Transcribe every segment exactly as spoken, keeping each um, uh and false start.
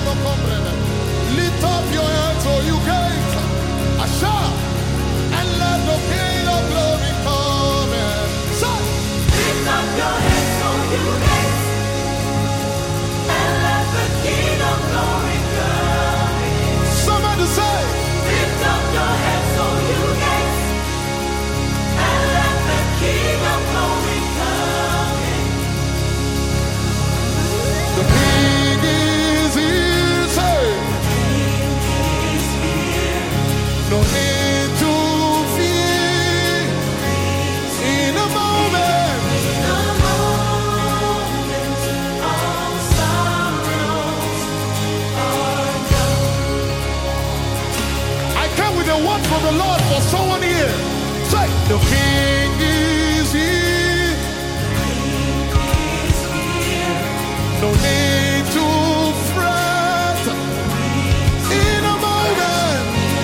Lift up your hands, oh you gates, Asha, and let the King of Glory come in. Say, Lift up your heads, O you gates, and let the King of Glory come in. somebody say, Lift up your heads, O you gates, and let the King of Glory come in. the King is here. Say, no need to fear. In a moment, The moment of sorrows are gone. I came with a word from the Lord for someone here. Say, the King is here. He's here. No need to fret. In a moment,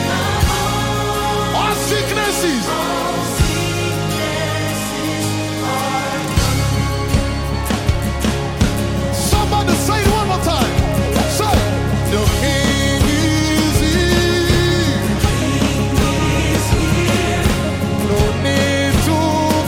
all sicknesses, All sicknesses are somebody say it one more time. Say, the King is here. He's here. No need to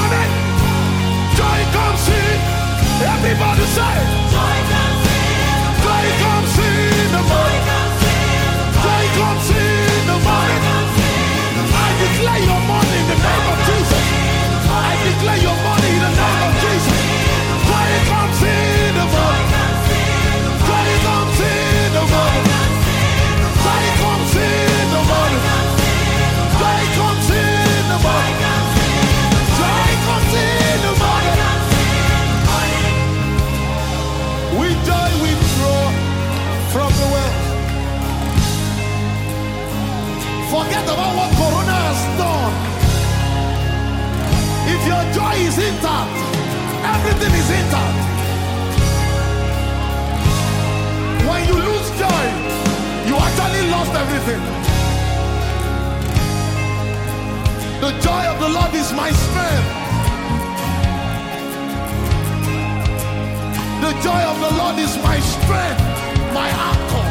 morning. Joy comes in. Everybody say, Joy comes in. joy comes in the morning. Joy comes in the morning. I declare your morning in the name of Jesus. I declare your morning in the name of Jesus. Joy comes in the morning. Joy comes in the morning. Joy comes in the morning. Joy comes in the morning. Joy comes in the morning. With joy we draw from the well. Forget about what Corona has done. If your joy is intact, everything is intact. When you lose joy, you actually lost everything. The joy of the Lord is my strength. The joy of the Lord is my strength, my anchor.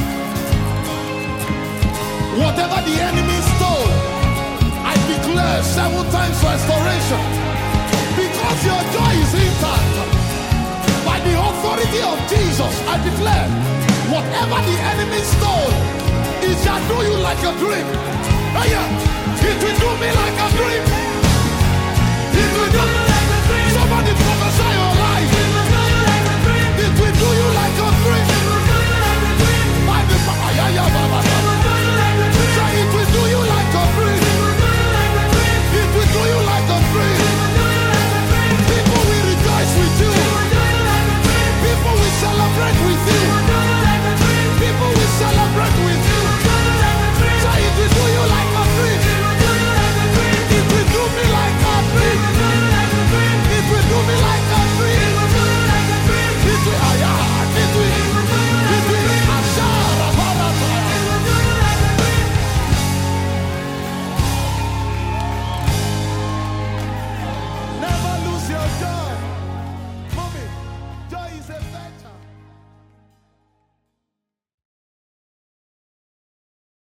Whatever the enemy stole, I declare seven times restoration. Because your joy is intact. By the authority of Jesus, I declare, whatever the enemy stole, it shall do you like a dream. Oh yeah, it will do me like a dream. It will do